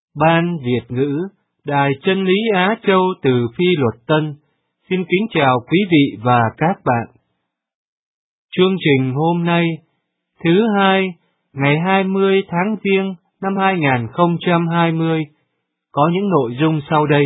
Ban Việt ngữ, Đài Chân lý Á Châu từ Phi Luật Tân, xin kính chào quý vị và các bạn. Chương trình hôm nay, thứ hai, ngày 20 tháng Giêng năm 2020, có những nội dung sau đây.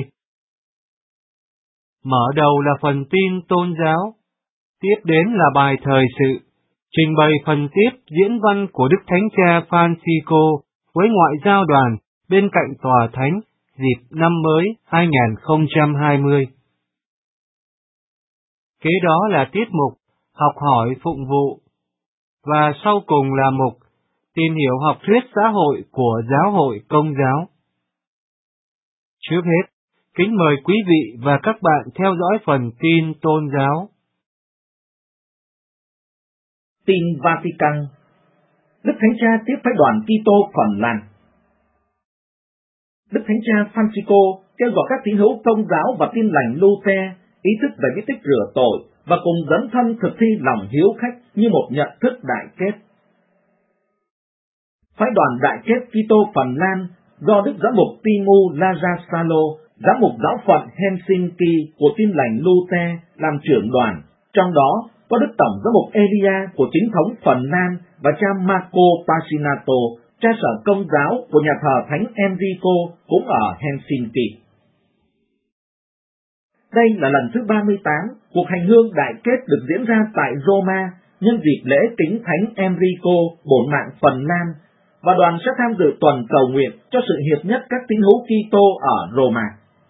Mở đầu là phần tin tôn giáo, tiếp đến là bài thời sự, trình bày phần tiếp diễn văn của Đức Thánh Cha Francisco với ngoại giao đoàn bên cạnh Tòa Thánh dịp năm mới 2020. Kế đó là tiết mục học hỏi phụng vụ, và sau cùng là mục tìm hiểu học thuyết xã hội của Giáo hội Công giáo. Trước hết, kính mời quý vị và các bạn theo dõi phần tin tôn giáo. Tin Vatican. Đức Thánh Cha tiếp phái đoàn Kitô Phần Lan. Đức Thánh Cha Francisco kêu gọi các tín hữu Công giáo và Tin lành Luther ý thức về bí tích rửa tội và cùng dấn thân thực thi lòng hiếu khách như một nhận thức đại kết. Phái đoàn đại kết Kitô Phần Lan do Đức Giám mục Timu Lajasalo, Giám mục giáo phận Helsinki của Tin lành Luther làm trưởng đoàn, trong đó có Đức Tổng Giám mục Elia của chính thống Phần Lan và cha Marco Passinato, cha sở Công giáo của nhà thờ Thánh Enrico cũng ở Helsinki. Đây là lần thứ 38 cuộc hành hương đại kết được diễn ra tại Roma nhân dịp lễ kính Thánh Enrico bổn mạng Phần Lan, và đoàn sẽ tham dự tuần cầu nguyện cho sự hiệp nhất các tín hữu Kitô ở Roma.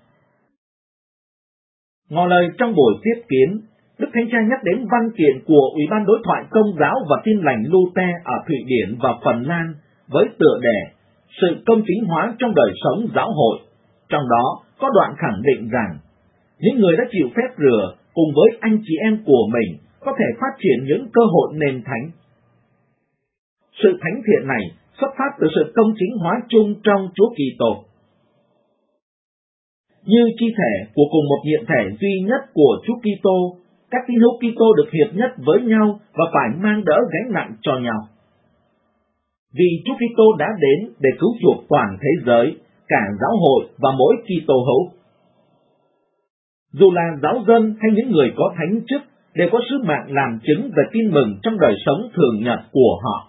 Ngỏ lời trong buổi tiếp kiến, Đức Thánh Cha nhắc đến văn kiện của Ủy ban đối thoại Công giáo và Tin lành Luther ở Thụy Điển và Phần Lan với tựa đề Sự công chính hóa trong đời sống giáo hội. Trong đó có đoạn khẳng định rằng những người đã chịu phép rửa cùng với anh chị em của mình có thể phát triển những cơ hội nền thánh. Sự thánh thiện này xuất phát từ sự công chính hóa chung trong Chúa Kitô. Như chi thể của cùng một nhiệm thể duy nhất của Chúa Kitô, các tín hữu Kitô được hiệp nhất với nhau và phải mang đỡ gánh nặng cho nhau. Vì Chúa Kitô đã đến để cứu chuộc toàn thế giới, cả giáo hội và mỗi Kitô hữu. Dù là giáo dân hay những người có thánh chức đều có sứ mạng làm chứng về tin mừng trong đời sống thường nhật của họ.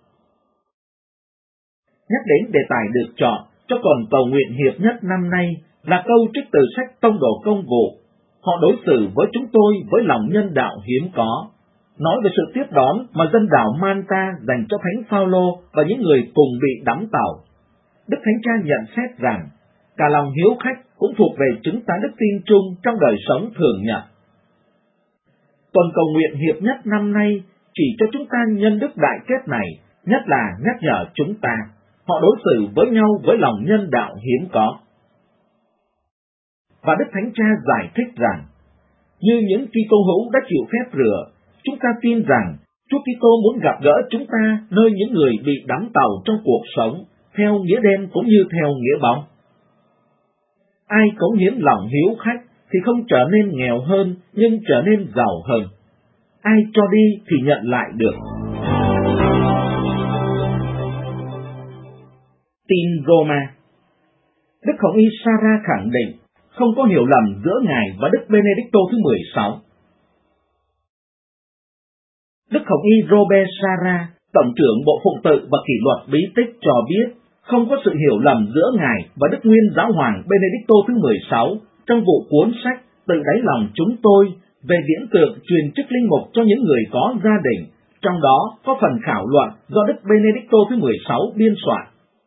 Nhắc đến đề tài được chọn cho tuần cầu nguyện hiệp nhất năm nay là câu trích từ sách Tông đồ Công vụ. Họ đối xử với chúng tôi với lòng nhân đạo hiếm có, nói về sự tiếp đón mà dân đảo Malta dành cho Thánh Phaolô và những người cùng bị đắm tàu. Đức Thánh Cha nhận xét rằng cả lòng hiếu khách cũng thuộc về chúng ta đức tin chung trong đời sống thường nhật. Tuần cầu nguyện hiệp nhất năm nay chỉ cho chúng ta nhân đức đại kết này, nhất là nhắc nhở chúng ta họ đối xử với nhau với lòng nhân đạo hiếm có. Và Đức Thánh Cha giải thích rằng, như những Kitô hữu đã chịu phép rửa, chúng ta tin rằng Chúa Kitô muốn gặp gỡ chúng ta nơi những người bị đắm tàu trong cuộc sống, theo nghĩa đen cũng như theo nghĩa bóng. Ai cống hiến lòng hiếu khách thì không trở nên nghèo hơn, nhưng trở nên giàu hơn. Ai cho đi thì nhận lại được. Tin Roma. Đức Hồng Y Sarah khẳng định không có hiểu lầm giữa Ngài và Đức Benedicto thứ 16. Đức Hồng Y Robert Sarah, Tổng trưởng Bộ Phụng tự và Kỷ luật Bí tích cho biết không có sự hiểu lầm giữa Ngài và Đức Nguyên Giáo Hoàng Benedicto thứ 16 trong vụ cuốn sách Từ đáy lòng chúng tôi về viễn tượng truyền chức linh mục cho những người có gia đình, trong đó có phần khảo luận do Đức Benedicto thứ 16 biên soạn.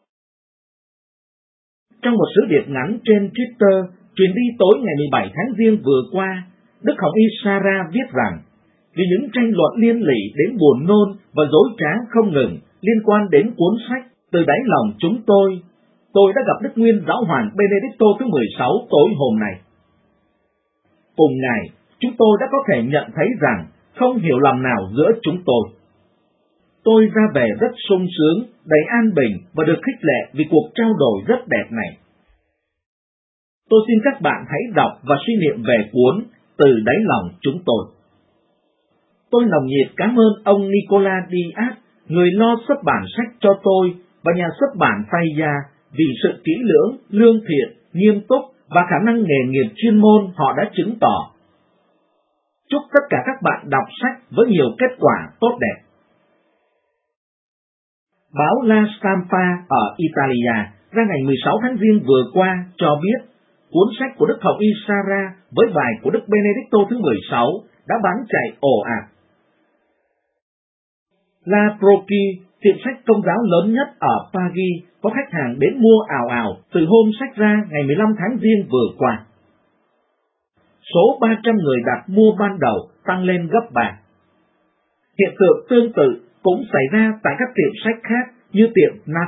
Trong một sứ điệp ngắn trên Twitter truyền đi tối ngày 17 tháng Giêng vừa qua, Đức Hồng Y Sarah viết rằng vì những tranh luận liên lỉ đến buồn nôn và dối trá không ngừng liên quan đến cuốn sách Từ đáy lòng chúng tôi đã gặp Đức Nguyên Giáo Hoàng Benedicto thứ 16 tối hôm nay. Cùng ngày, chúng tôi đã có thể nhận thấy rằng không hiểu lầm nào giữa chúng tôi. Tôi ra về rất sung sướng, đầy an bình và được khích lệ vì cuộc trao đổi rất đẹp này. Tôi xin các bạn hãy đọc và suy niệm về cuốn Từ đáy lòng chúng tôi. Tôi nồng nhiệt cảm ơn ông Nicola Diaz, người lo xuất bản sách cho tôi, và nhà xuất bản Faya vì sự kỹ lưỡng, lương thiện, nghiêm túc và khả năng nghề nghiệp chuyên môn họ đã chứng tỏ. Chúc tất cả các bạn đọc sách với nhiều kết quả tốt đẹp. Báo La Stampa ở Italia ra ngày 16 tháng Giêng vừa qua cho biết cuốn sách của Đức Hồng Y Sarah với bài của Đức Benedicto thứ 16 đã bán chạy ồ ạt. La Croce, tiệm sách công giáo lớn nhất ở Paris, có khách hàng đến mua ào ào từ hôm sách ra ngày 15 tháng Giêng vừa qua. Số 300 người đặt mua ban đầu tăng lên gấp 3. Hiện tượng tương tự cũng xảy ra tại các tiệm sách khác như tiệm Nat.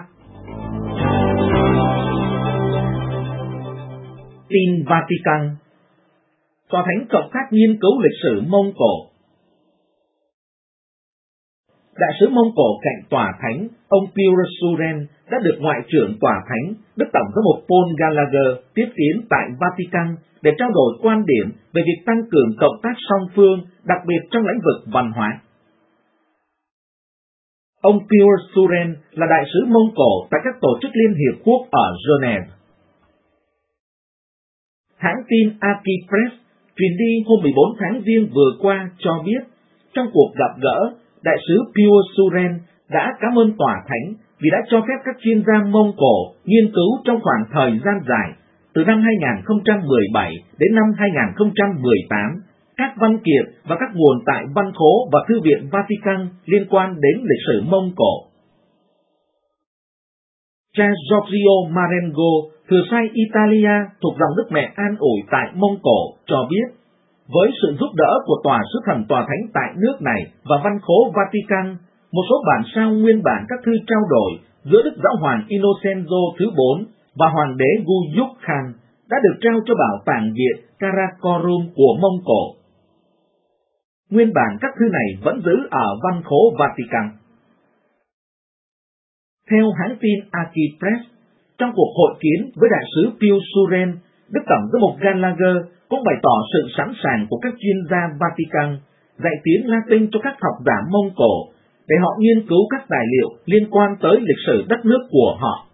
Tin Vatican. Tòa Thánh cộng tác nghiên cứu lịch sử Mông Cổ. Đại sứ Mông Cổ cạnh Tòa Thánh, ông Pierre Suren đã được Ngoại trưởng Tòa Thánh, Đức Tổng giám mục Paul Gallagher tiếp tiến tại Vatican để trao đổi quan điểm về việc tăng cường cộng tác song phương, đặc biệt trong lĩnh vực văn hóa. Ông Pierre Suren là đại sứ Mông Cổ tại các tổ chức Liên Hiệp Quốc ở Geneva. Hãng tin Akipress truyền đi hôm 14 tháng Giêng vừa qua cho biết, trong cuộc gặp gỡ, đại sứ Pierre Suren đã cảm ơn Tòa Thánh vì đã cho phép các chuyên gia Mông Cổ nghiên cứu trong khoảng thời gian dài, từ năm 2017 đến năm 2018, các văn kiện và các nguồn tại Văn khố và Thư viện Vatican liên quan đến lịch sử Mông Cổ. Cha Giorgio Marengo, thừa sai Italia thuộc dòng Đức Mẹ an ủi tại Mông Cổ, cho biết, với sự giúp đỡ của Tòa Sứ Thần Tòa Thánh tại nước này và Văn khố Vatican, một số bản sao nguyên bản các thư trao đổi giữa Đức Giáo hoàng Innocenzo thứ 4 và Hoàng đế Guyuk Khan đã được trao cho Bảo tàng Viện Karakorum của Mông Cổ. Nguyên bản các thư này vẫn giữ ở Văn khố Vatican. Theo hãng tin Akipress, trong cuộc hội kiến với đại sứ Pierre Suren, Đức Tổng giám mục Gallagher cũng bày tỏ sự sẵn sàng của các chuyên gia Vatican dạy tiếng Latin cho các học giả Mông Cổ để họ nghiên cứu các tài liệu liên quan tới lịch sử đất nước của họ.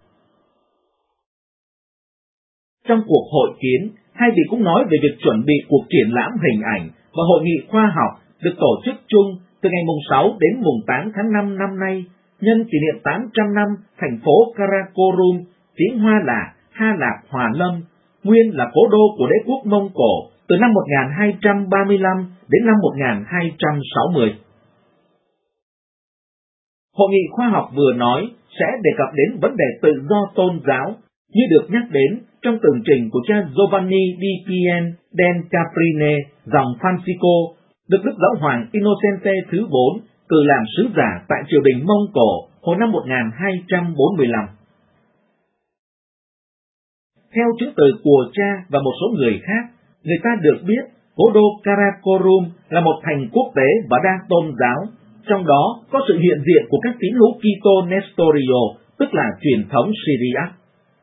Trong cuộc hội kiến, hai vị cũng nói về việc chuẩn bị cuộc triển lãm hình ảnh và hội nghị khoa học được tổ chức chung từ ngày mùng 6 đến mùng 8 tháng 5 năm nay, nhân kỷ niệm 800 năm thành phố Karakorum, tiếng Hoa là Ha Lạc Hòa Lâm, nguyên là cố đô của đế quốc Mông Cổ từ năm 1235 đến năm 1260. Hội nghị khoa học vừa nói sẽ đề cập đến vấn đề tự do tôn giáo như được nhắc đến trong tường trình của cha Giovanni di Pien del Caprine dòng Francisco, được Đức Giáo hoàng Innocente thứ 4 cử làm sứ giả tại triều đình Mông Cổ hồi năm 1245. Theo chứng từ của cha và một số người khác, người ta được biết cố đô Karakorum là một thành quốc tế và đa tôn giáo, trong đó có sự hiện diện của các tín hữu Kitô Nestorio, tức là truyền thống Syriac.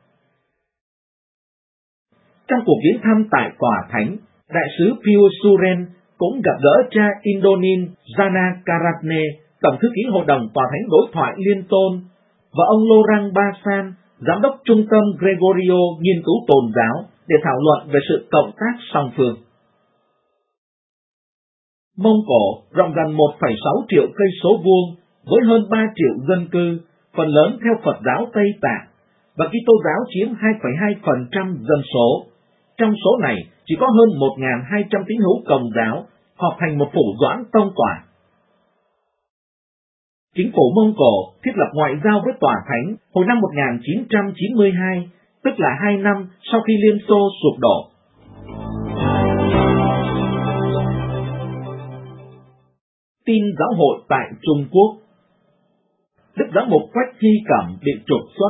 Trong cuộc viếng thăm tại Tòa Thánh, đại sứ Pierre Suren cũng gặp gỡ cha Indonin Jana Karatne, Tổng thư ký Hội đồng Tòa Thánh Đối thoại Liên Tôn, và ông Laurent Basan, Giám đốc Trung tâm Gregorio nghiên cứu tôn giáo để thảo luận về sự cộng tác song phương. Mông Cổ rộng gần 1,6 triệu cây số vuông với hơn 3 triệu dân cư, phần lớn theo Phật giáo Tây Tạng, và Kitô giáo chiếm 2,2% dân số. Trong số này chỉ có hơn 1.200 tín hữu Công giáo họp thành một phủ doãn tông tòa. Chính phủ Mông Cổ thiết lập ngoại giao với Tòa Thánh hồi năm 1992, tức là 2 năm sau khi Liên Xô sụp đổ. Tin giáo hội tại Trung Quốc. Đức Giáo mục Quách Hy Cẩm bị trục xuất.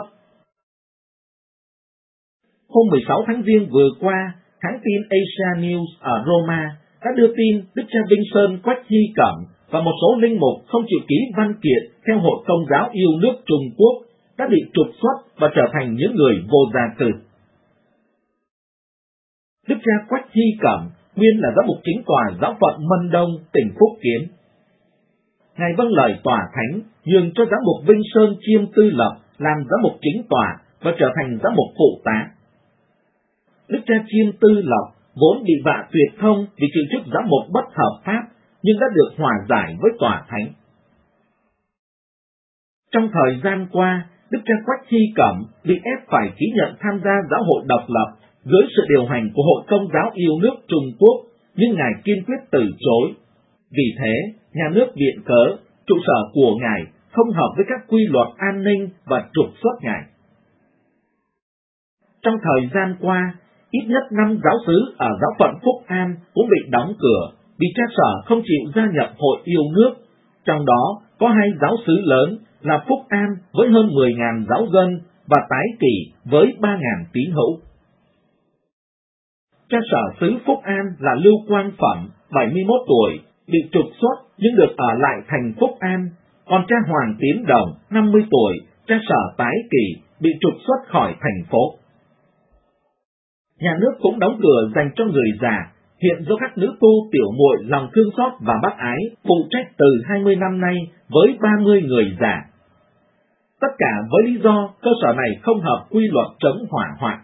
Hôm 16 tháng Giêng vừa qua, hãng tin Asia News ở Roma đã đưa tin Đức cha Vinh Sơn Quách Hy Cẩm và một số linh mục không chịu ký văn kiện theo Hội Công giáo yêu nước Trung Quốc đã bị trục xuất và trở thành những người vô gia cư. Đức cha Quách Hy Cẩm nguyên là giám mục chính tòa giáo phận Mân Đông, tỉnh Phúc Kiến. Ngài vâng lời Tòa Thánh nhường cho giám mục Vinh Sơn Chiêm Tư Lập làm giám mục chính tòa và trở thành giám mục phụ tá. Đức cha Chiêm Tư Lộc vốn bị vạ tuyệt thông vì chịu chức giám mục bất hợp pháp, nhưng đã được hòa giải với tòa thánh. Trong thời gian qua, Đức cha Quách Hy Cẩm bị ép phải ký nhận tham gia giáo hội độc lập dưới sự điều hành của Hội Công giáo yêu nước Trung Quốc, nhưng Ngài kiên quyết từ chối. Vì thế, nhà nước viện cớ trụ sở của Ngài không hợp với các quy luật an ninh và trục xuất Ngài. Trong thời gian qua, ít nhất 5 giáo xứ ở giáo phận Phúc An cũng bị đóng cửa vì cha sở không chịu gia nhập Hội yêu nước, trong đó có 2 giáo xứ lớn là Phúc An với hơn 10.000 giáo dân và Tái Kỳ với 3.000 tín hữu. Cha sở xứ Phúc An là Lưu Quang Phẩm, 71 tuổi, bị trục xuất nhưng được ở lại thành Phúc An, còn cha Hoàng Tiến Đồng, 50 tuổi, cha sở Tái Kỳ, bị trục xuất khỏi thành phố. Nhà nước cũng đóng cửa dành cho người già, hiện do các nữ tu tiểu muội lòng thương xót và bác ái phụ trách từ 20 năm nay với 30 người già. Tất cả với lý do cơ sở này không hợp quy luật chống hỏa hoạn.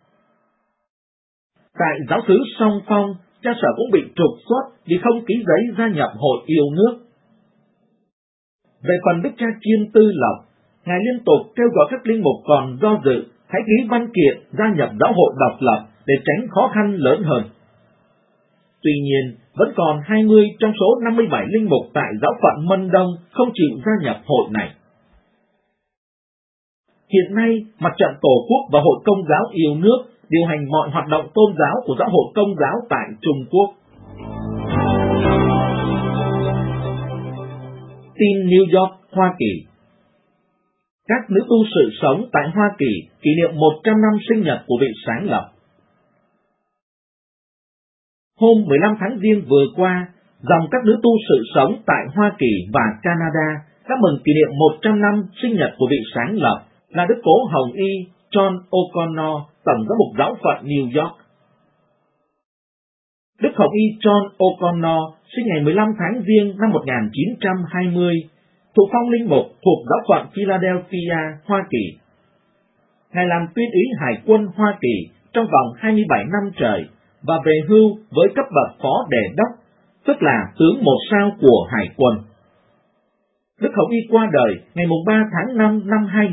Tại giáo xứ Song Phong, cha sở cũng bị trục xuất vì không ký giấy gia nhập Hội yêu nước. Về phần Đức cha Chiêm Tư Lộc, Ngài liên tục kêu gọi các linh mục còn do dự hãy ký văn kiện gia nhập giáo hội độc lập để tránh khó khăn lớn hơn. Tuy nhiên, vẫn còn 20 trong số 57 linh mục tại giáo phận Mân Đông không chịu gia nhập hội này. Hiện nay, Mặt trận Tổ quốc và Hội Công giáo yêu nước điều hành mọi hoạt động tôn giáo của giáo hội Công giáo tại Trung Quốc. Tin New York, Hoa Kỳ. Các nữ tu sự sống tại Hoa Kỳ kỷ niệm 100 năm sinh nhật của vị sáng lập. Hôm 15 tháng Giêng vừa qua, dòng các nữ tu sự sống tại Hoa Kỳ và Canada đã mừng kỷ niệm 100 năm sinh nhật của vị sáng lập là Đức Cố Hồng Y John O'Connor, Tổng giám mục giáo phận New York. Đức Hồng Y John O'Connor sinh ngày 15 tháng Giêng năm 1920, thuộc phong linh mục thuộc giáo phận Philadelphia, Hoa Kỳ. Ngài làm tuyên úy Hải quân Hoa Kỳ trong vòng 27 năm trời và về hưu với cấp bậc phó đề đốc, tức là tướng 1 sao của Hải quân. Đức Hồng Y qua đời ngày 3 tháng 5 năm 2000.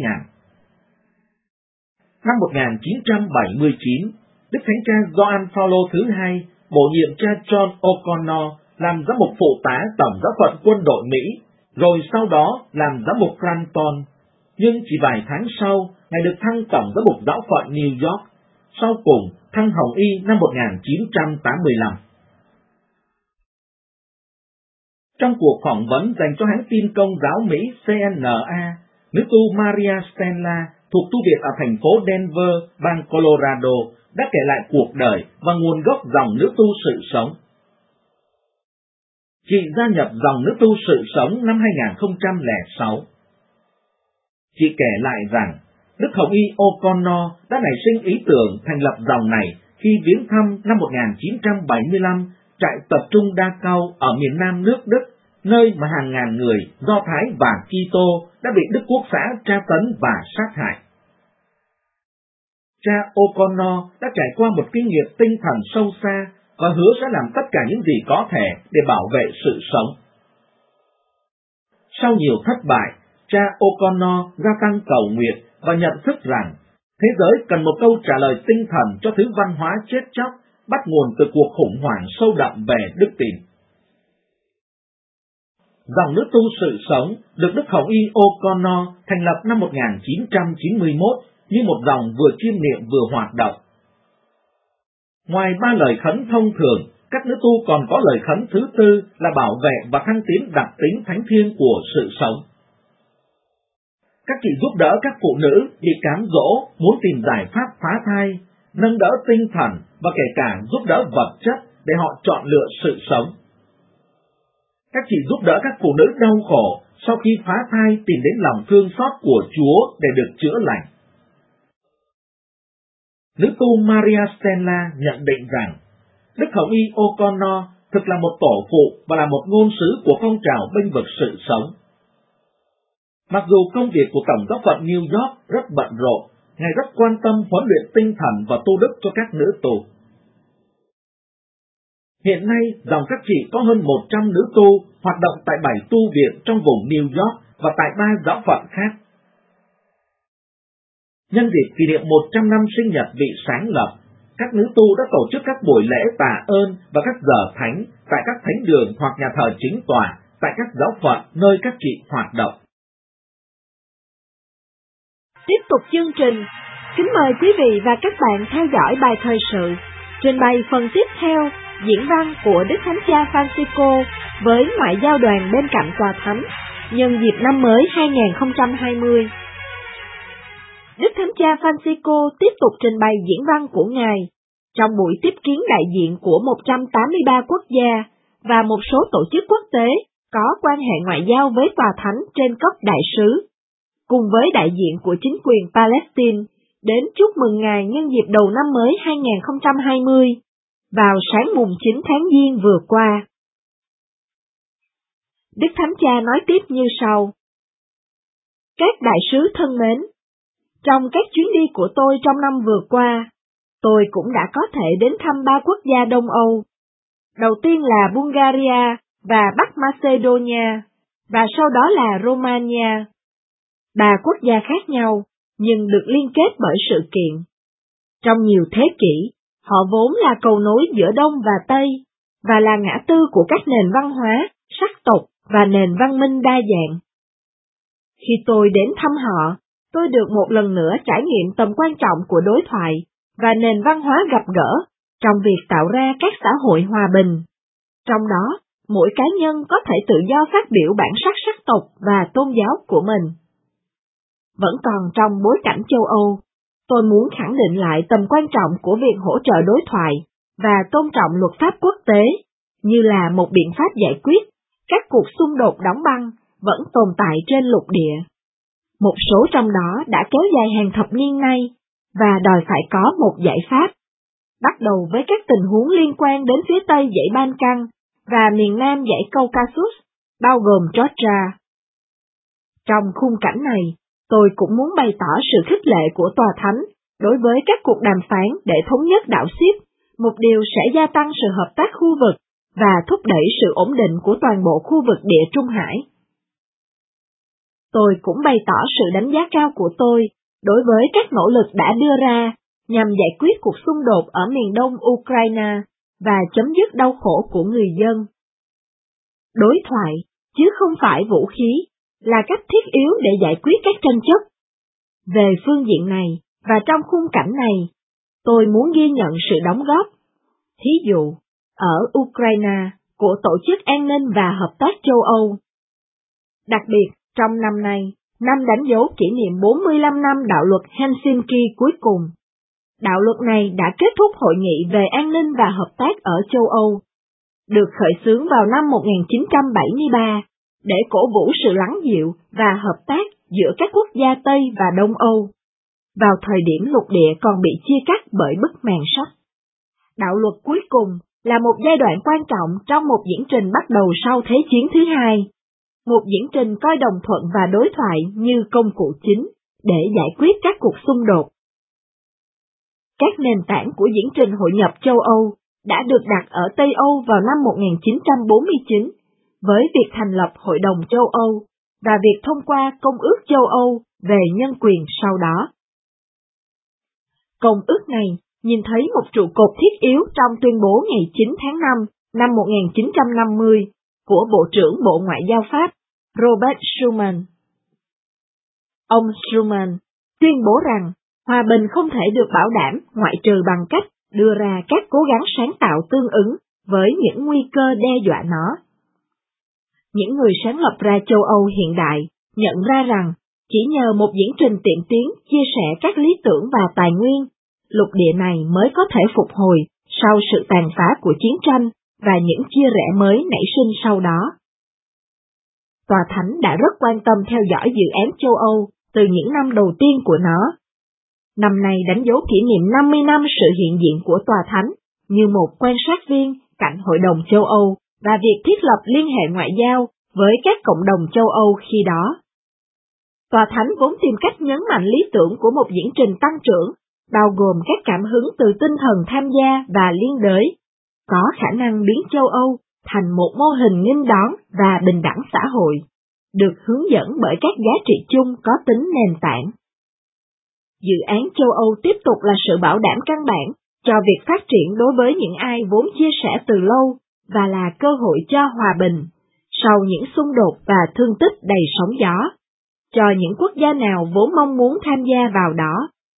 Năm 1979, Đức Thánh cha Gioan Phaolô thứ hai bổ nhiệm cha John O'Connor làm giám mục phụ tá Tổng giáo phận quân đội Mỹ, rồi sau đó làm giám mục Clanton. Nhưng chỉ vài tháng sau, Ngài được thăng Tổng giám mục giáo phận New York, sau cùng thăng Hồng Y năm 1985. Trong cuộc phỏng vấn dành cho hãng tin công giáo Mỹ CNA, nữ tu Maria Stella thuộc tu viện ở thành phố Denver, bang Colorado, đã kể lại cuộc đời và nguồn gốc dòng nữ tu sự sống. Chị gia nhập dòng nữ tu sự sống năm 2006. Chị kể lại rằng, Đức Hồng Y O'Connor đã nảy sinh ý tưởng thành lập dòng này khi viếng thăm năm 1975 trại tập trung Dachau ở miền nam nước Đức, nơi mà hàng ngàn người Do Thái và Kitô đã bị Đức Quốc xã tra tấn và sát hại. Cha O'Connor đã trải qua một kinh nghiệm tinh thần sâu xa và hứa sẽ làm tất cả những gì có thể để bảo vệ sự sống. Sau nhiều thất bại, cha O'Connor gia tăng cầu nguyện và nhận thức rằng thế giới cần một câu trả lời tinh thần cho thứ văn hóa chết chóc bắt nguồn từ cuộc khủng hoảng sâu đậm về đức tin. Dòng nữ tu sự sống được Đức Hồng Y O'Connor thành lập năm 1991 như một dòng vừa chiêm niệm vừa hoạt động. Ngoài 3 lời khấn thông thường, các nữ tu còn có lời khấn thứ tư là bảo vệ và thăng tiến đặc tính thánh thiêng của sự sống. Các chị giúp đỡ các phụ nữ bị cám dỗ muốn tìm giải pháp phá thai, nâng đỡ tinh thần và kể cả giúp đỡ vật chất để họ chọn lựa sự sống. Các chị giúp đỡ các phụ nữ đau khổ sau khi phá thai tìm đến lòng thương xót của Chúa để được chữa lành. Nữ tu Maria Stella nhận định rằng Đức Hồng Y O'Connor thực là một tổ phụ và là một ngôn sứ của phong trào bênh vực sự sống. Mặc dù công việc của Tổng giáo phận New York rất bận rộn, Ngài rất quan tâm huấn luyện tinh thần và tu đức cho các nữ tù. Hiện nay, dòng các chị có hơn 100 nữ tu hoạt động tại 7 tu viện trong vùng New York và tại 3 giáo phận khác. Nhân dịp kỷ niệm 100 năm sinh nhật vị sáng lập, các nữ tu đã tổ chức các buổi lễ tạ ơn và các giờ thánh tại các thánh đường hoặc nhà thờ chính tòa tại các giáo phận nơi các chị hoạt động. Tiếp tục chương trình, kính mời quý vị và các bạn theo dõi bài thời sự, trình bày phần tiếp theo, diễn văn của Đức Thánh Cha Francisco với ngoại giao đoàn bên cạnh tòa thánh, nhân dịp năm mới 2020. Đức Thánh Cha Francisco tiếp tục trình bày diễn văn của Ngài trong buổi tiếp kiến đại diện của 183 quốc gia và một số tổ chức quốc tế có quan hệ ngoại giao với tòa thánh trên cấp đại sứ, cùng với đại diện của chính quyền Palestine, đến chúc mừng Ngài nhân dịp đầu năm mới 2020, vào sáng mùng 9 tháng Giêng vừa qua. Đức Thánh Cha nói tiếp như sau. Các đại sứ thân mến, trong các chuyến đi của tôi trong năm vừa qua, tôi cũng đã có thể đến thăm 3 quốc gia Đông Âu. Đầu tiên là Bulgaria và Bắc Macedonia, và sau đó là Romania. 3 quốc gia khác nhau, nhưng được liên kết bởi sự kiện. Trong nhiều thế kỷ, họ vốn là cầu nối giữa Đông và Tây, và là ngã tư của các nền văn hóa, sắc tộc và nền văn minh đa dạng. Khi tôi đến thăm họ, tôi được một lần nữa trải nghiệm tầm quan trọng của đối thoại và nền văn hóa gặp gỡ trong việc tạo ra các xã hội hòa bình. Trong đó, mỗi cá nhân có thể tự do phát biểu bản sắc sắc tộc và tôn giáo của mình. Vẫn còn trong bối cảnh châu Âu, tôi muốn khẳng định lại tầm quan trọng của việc hỗ trợ đối thoại và tôn trọng luật pháp quốc tế, như là một biện pháp giải quyết các cuộc xung đột đóng băng vẫn tồn tại trên lục địa. Một số trong đó đã kéo dài hàng thập niên nay và đòi phải có một giải pháp, bắt đầu với các tình huống liên quan đến phía Tây dãy Balkan và miền Nam dãy Caucasus, bao gồm Georgia. Trong khung cảnh này, tôi cũng muốn bày tỏ sự khích lệ của Tòa Thánh đối với các cuộc đàm phán để thống nhất đảo Ship, một điều sẽ gia tăng sự hợp tác khu vực và thúc đẩy sự ổn định của toàn bộ khu vực Địa Trung Hải. Tôi cũng bày tỏ sự đánh giá cao của tôi đối với các nỗ lực đã đưa ra nhằm giải quyết cuộc xung đột ở miền đông Ukraine và chấm dứt đau khổ của người dân. Đối thoại, chứ không phải vũ khí, là cách thiết yếu để giải quyết các tranh chấp. Về phương diện này, và trong khung cảnh này, tôi muốn ghi nhận sự đóng góp, thí dụ, ở Ukraine, của Tổ chức An ninh và Hợp tác châu Âu. Đặc biệt, trong năm nay, năm đánh dấu kỷ niệm 45 năm đạo luật Helsinki cuối cùng. Đạo luật này đã kết thúc hội nghị về an ninh và hợp tác ở châu Âu, được khởi xướng vào năm 1973, để cổ vũ sự lắng dịu và hợp tác giữa các quốc gia Tây và Đông Âu, vào thời điểm lục địa còn bị chia cắt bởi bức màn sắt. Đạo luật cuối cùng là một giai đoạn quan trọng trong một diễn trình bắt đầu sau Thế chiến thứ hai, một diễn trình coi đồng thuận và đối thoại như công cụ chính để giải quyết các cuộc xung đột. Các nền tảng của diễn trình hội nhập châu Âu đã được đặt ở Tây Âu vào năm 1949, với việc thành lập Hội đồng châu Âu và việc thông qua Công ước châu Âu về nhân quyền sau đó. Công ước này nhìn thấy một trụ cột thiết yếu trong tuyên bố ngày 9 tháng 5 năm 1950 của Bộ trưởng Bộ Ngoại giao Pháp Robert Schuman. Ông Schuman tuyên bố rằng hòa bình không thể được bảo đảm ngoại trừ bằng cách đưa ra các cố gắng sáng tạo tương ứng với những nguy cơ đe dọa nó. Những người sáng lập ra châu Âu hiện đại nhận ra rằng chỉ nhờ một diễn trình tiệm tiến chia sẻ các lý tưởng và tài nguyên, lục địa này mới có thể phục hồi sau sự tàn phá của chiến tranh và những chia rẽ mới nảy sinh sau đó. Tòa Thánh đã rất quan tâm theo dõi dự án châu Âu từ những năm đầu tiên của nó. Năm nay đánh dấu kỷ niệm 50 năm sự hiện diện của Tòa Thánh như một quan sát viên cạnh Hội đồng châu Âu và việc thiết lập liên hệ ngoại giao với các cộng đồng châu Âu khi đó. Tòa Thánh vốn tìm cách nhấn mạnh lý tưởng của một diễn trình tăng trưởng, bao gồm các cảm hứng từ tinh thần tham gia và liên đới, có khả năng biến châu Âu thành một mô hình nghênh đón và bình đẳng xã hội, được hướng dẫn bởi các giá trị chung có tính nền tảng. Dự án châu Âu tiếp tục là sự bảo đảm căn bản cho việc phát triển đối với những ai vốn chia sẻ từ lâu và là cơ hội cho hòa bình, sau những xung đột và thương tích đầy sóng gió, cho những quốc gia nào vốn mong muốn tham gia vào đó.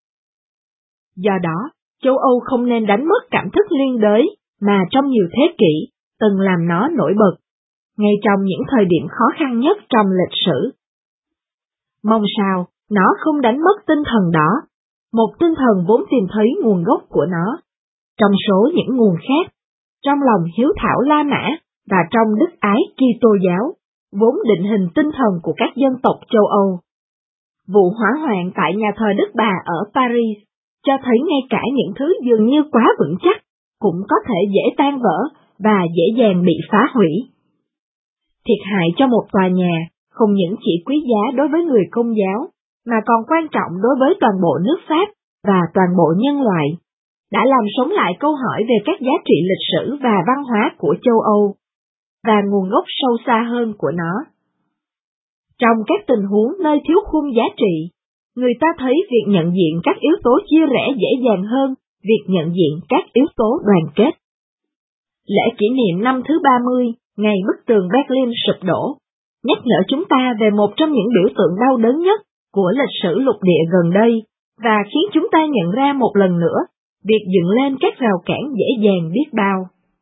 Do đó, châu Âu không nên đánh mất cảm thức liên đới mà trong nhiều thế kỷ từng làm nó nổi bật, ngay trong những thời điểm khó khăn nhất trong lịch sử. Mong sao nó không đánh mất tinh thần đó, một tinh thần vốn tìm thấy nguồn gốc của nó, trong số những nguồn khác, trong lòng hiếu thảo La Mã và trong đức ái Kitô giáo, vốn định hình tinh thần của các dân tộc châu Âu. Vụ hỏa hoạn tại nhà thờ Đức Bà ở Paris cho thấy ngay cả những thứ dường như quá vững chắc cũng có thể dễ tan vỡ và dễ dàng bị phá hủy. Thiệt hại cho một tòa nhà không những chỉ quý giá đối với người Công giáo, mà còn quan trọng đối với toàn bộ nước Pháp và toàn bộ nhân loại, đã làm sống lại câu hỏi về các giá trị lịch sử và văn hóa của châu Âu, và nguồn gốc sâu xa hơn của nó. Trong các tình huống nơi thiếu khung giá trị, người ta thấy việc nhận diện các yếu tố chia rẽ dễ dàng hơn việc nhận diện các yếu tố đoàn kết. Lễ kỷ niệm năm thứ 30, ngày bức tường Berlin sụp đổ, nhắc nhở chúng ta về một trong những biểu tượng đau đớn nhất của lịch sử lục địa gần đây, và khiến chúng ta nhận ra một lần nữa việc dựng lên các rào cản dễ dàng biết bao.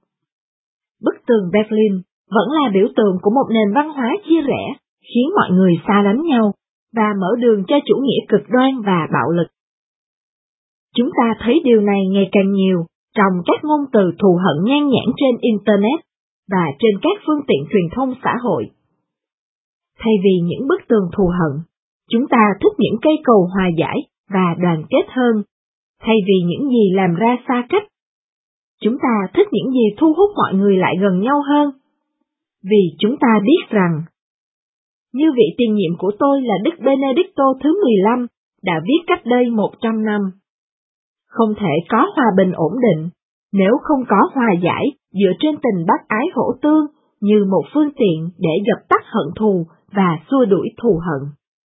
Bức tường Berlin vẫn là biểu tượng của một nền văn hóa chia rẽ, khiến mọi người xa lánh nhau, và mở đường cho chủ nghĩa cực đoan và bạo lực. Chúng ta thấy điều này ngày càng nhiều trong các ngôn từ thù hận nhan nhản trên Internet và trên các phương tiện truyền thông xã hội. Thay vì những bức tường thù hận, chúng ta thích những cây cầu hòa giải và đoàn kết hơn, thay vì những gì làm ra xa cách. Chúng ta thích những gì thu hút mọi người lại gần nhau hơn, vì chúng ta biết rằng, như vị tiền nhiệm của tôi là Đức Benedicto thứ 15 đã viết cách đây 100 năm, không thể có hòa bình ổn định nếu không có hòa giải dựa trên tình bác ái hỗ tương như một phương tiện để dập tắt hận thù và xua đuổi thù hận.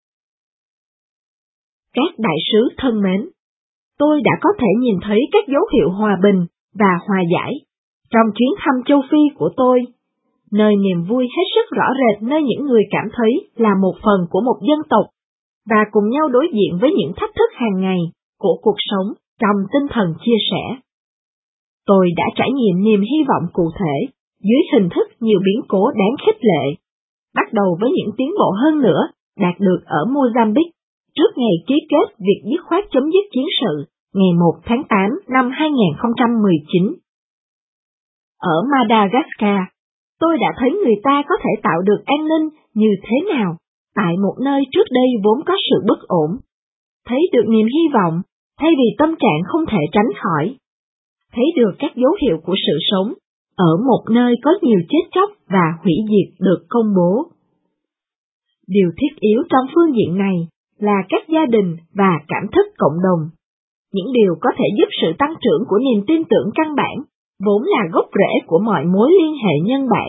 Các đại sứ thân mến, tôi đã có thể nhìn thấy các dấu hiệu hòa bình và hòa giải trong chuyến thăm châu Phi của tôi, nơi niềm vui hết sức rõ rệt nơi những người cảm thấy là một phần của một dân tộc và cùng nhau đối diện với những thách thức hàng ngày của cuộc sống trong tinh thần chia sẻ. Tôi đã trải nghiệm niềm hy vọng cụ thể dưới hình thức nhiều biến cố đáng khích lệ, bắt đầu với những tiến bộ hơn nữa đạt được ở Mozambique trước ngày ký kết việc dứt khoát chấm dứt chiến sự ngày 1 tháng 8 năm 2019. Ở Madagascar, tôi đã thấy người ta có thể tạo được an ninh như thế nào tại một nơi trước đây vốn có sự bất ổn, thấy được niềm hy vọng thay vì tâm trạng không thể tránh khỏi, thấy được các dấu hiệu của sự sống ở một nơi có nhiều chết chóc và hủy diệt được công bố. Điều thiết yếu trong phương diện này là các gia đình và cảm thức cộng đồng, những điều có thể giúp sự tăng trưởng của niềm tin tưởng căn bản, vốn là gốc rễ của mọi mối liên hệ nhân bản.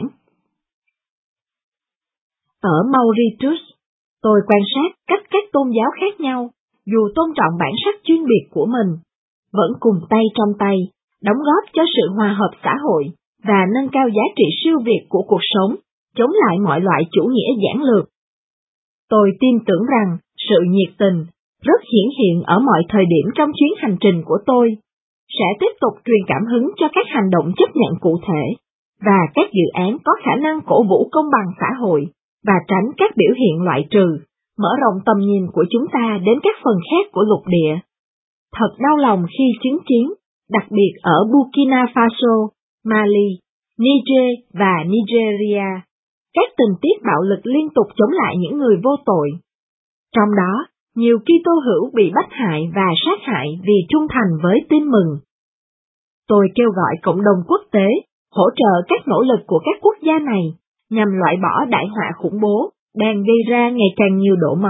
Ở Mauritius, tôi quan sát cách các tôn giáo khác nhau, dù tôn trọng bản sắc chuyên biệt của mình, vẫn cùng tay trong tay, đóng góp cho sự hòa hợp xã hội và nâng cao giá trị siêu việt của cuộc sống, chống lại mọi loại chủ nghĩa giản lược. Tôi tin tưởng rằng sự nhiệt tình, rất hiển hiện ở mọi thời điểm trong chuyến hành trình của tôi, sẽ tiếp tục truyền cảm hứng cho các hành động chấp nhận cụ thể, và các dự án có khả năng cổ vũ công bằng xã hội, và tránh các biểu hiện loại trừ, mở rộng tầm nhìn của chúng ta đến các phần khác của lục địa. Thật đau lòng khi chứng kiến, đặc biệt ở Burkina Faso, Mali, Niger và Nigeria, các tình tiết bạo lực liên tục chống lại những người vô tội. Trong đó, nhiều Kitô hữu bị bắt hại và sát hại vì trung thành với tin mừng. Tôi kêu gọi cộng đồng quốc tế hỗ trợ các nỗ lực của các quốc gia này nhằm loại bỏ đại họa khủng bố đang gây ra ngày càng nhiều đổ máu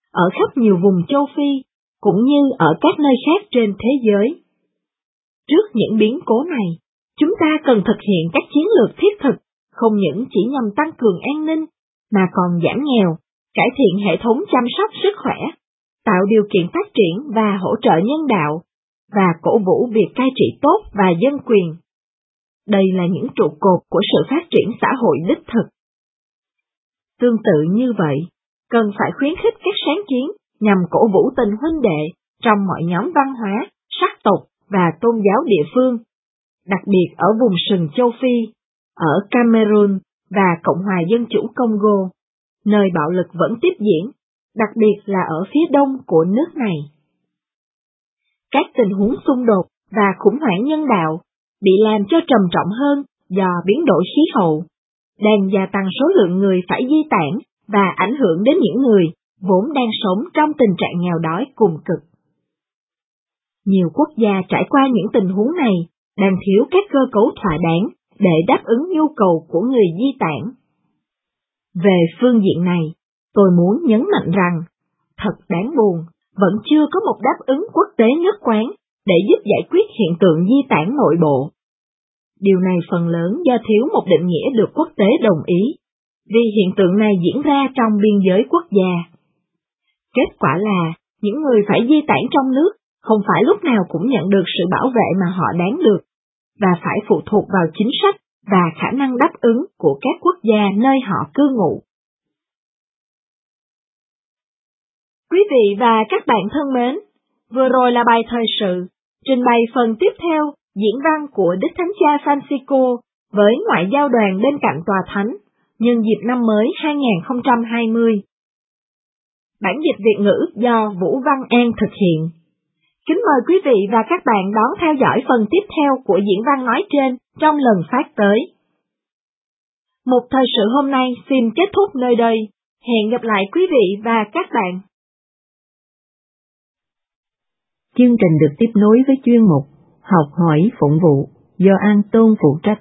ở khắp nhiều vùng châu Phi, cũng như ở các nơi khác trên thế giới. Trước những biến cố này, chúng ta cần thực hiện các chiến lược thiết thực, không những chỉ nhằm tăng cường an ninh, mà còn giảm nghèo, cải thiện hệ thống chăm sóc sức khỏe, tạo điều kiện phát triển và hỗ trợ nhân đạo, và cổ vũ việc cai trị tốt và dân quyền. Đây là những trụ cột của sự phát triển xã hội đích thực. Tương tự như vậy, cần phải khuyến khích các sáng kiến nhằm cổ vũ tình huynh đệ trong mọi nhóm văn hóa, sắc tộc và tôn giáo địa phương, đặc biệt ở vùng sừng châu Phi, ở Cameroon và Cộng hòa Dân chủ Congo, nơi bạo lực vẫn tiếp diễn, đặc biệt là ở phía đông của nước này. Các tình huống xung đột và khủng hoảng nhân đạo bị làm cho trầm trọng hơn do biến đổi khí hậu, đang gia tăng số lượng người phải di tản và ảnh hưởng đến những người vốn đang sống trong tình trạng nghèo đói cùng cực. Nhiều quốc gia trải qua những tình huống này đang thiếu các cơ cấu thỏa đáng để đáp ứng nhu cầu của người di tản. Về phương diện này, tôi muốn nhấn mạnh rằng, thật đáng buồn, vẫn chưa có một đáp ứng quốc tế nhất quán để giúp giải quyết hiện tượng di tản nội bộ. Điều này phần lớn do thiếu một định nghĩa được quốc tế đồng ý, vì hiện tượng này diễn ra trong biên giới quốc gia. Kết quả là, những người phải di tản trong nước không phải lúc nào cũng nhận được sự bảo vệ mà họ đáng được, và phải phụ thuộc vào chính sách và khả năng đáp ứng của các quốc gia nơi họ cư ngụ. Quý vị và các bạn thân mến, vừa rồi là bài thời sự, trình bày phần tiếp theo diễn văn của Đức Thánh Cha Francisco với ngoại giao đoàn bên cạnh Tòa Thánh, nhân dịp năm mới 2020. Bản dịch Việt ngữ do Vũ Văn An thực hiện. Kính mời quý vị và các bạn đón theo dõi phần tiếp theo của diễn văn nói trên trong lần phát tới. Một thời sự hôm nay xin kết thúc nơi đây. Hẹn gặp lại quý vị và các bạn. Chương trình được tiếp nối với chuyên mục Học hỏi phụng vụ do An Tôn phụ trách.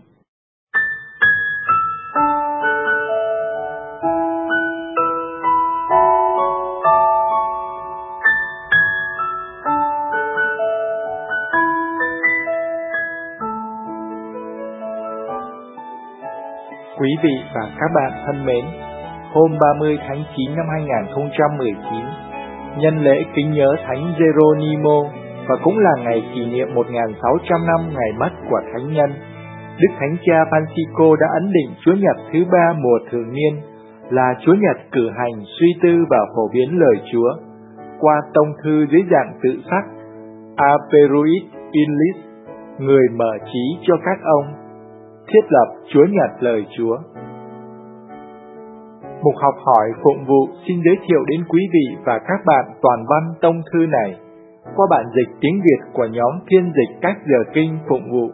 Quý vị và các bạn thân mến, hôm 30 tháng 9 năm 2019, nhân lễ kính nhớ Thánh Geronimo và cũng là ngày kỷ niệm 1.600 năm ngày mất của Thánh nhân, Đức Thánh Cha Francisco đã ấn định Chúa Nhật thứ 3 mùa thường niên là Chúa Nhật cử hành, suy tư và phổ biến lời Chúa qua tông thư dưới dạng tự sắc Aperuit Inlis, người mở trí cho các ông, thiết lập Chúa Nhật lời Chúa. Mục học hỏi phụng vụ xin giới thiệu đến quý vị và các bạn toàn văn tông thư này qua bản dịch tiếng Việt của nhóm phiên dịch các giờ kinh phụng vụ.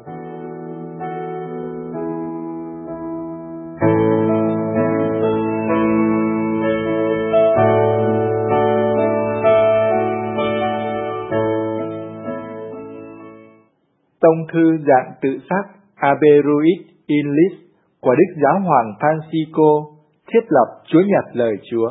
Tông thư dạng tự sắc Aberuit Inlis của Đức Giáo hoàng Francisco, thiết lập Chúa Nhật lời Chúa.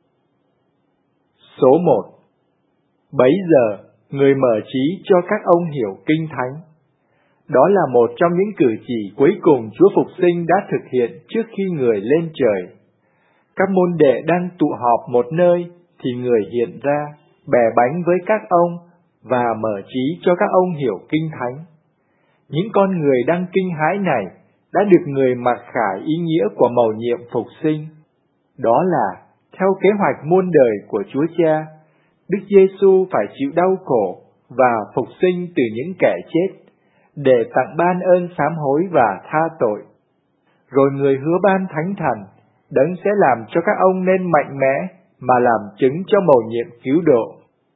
Số 1. Bấy giờ, người mở trí cho các ông hiểu kinh thánh. Đó là một trong những cử chỉ cuối cùng Chúa Phục Sinh đã thực hiện trước khi người lên trời. Các môn đệ đang tụ họp một nơi thì người hiện ra, bẻ bánh với các ông và mở trí cho các ông hiểu kinh thánh. Những con người đang kinh hãi này đã được người mặc khải ý nghĩa của mầu nhiệm phục sinh. Đó là, theo kế hoạch muôn đời của Chúa Cha, Đức Giêsu phải chịu đau khổ và phục sinh từ những kẻ chết, để tặng ban ơn sám hối và tha tội. Rồi người hứa ban Thánh Thần, Đấng sẽ làm cho các ông nên mạnh mẽ mà làm chứng cho mầu nhiệm cứu độ.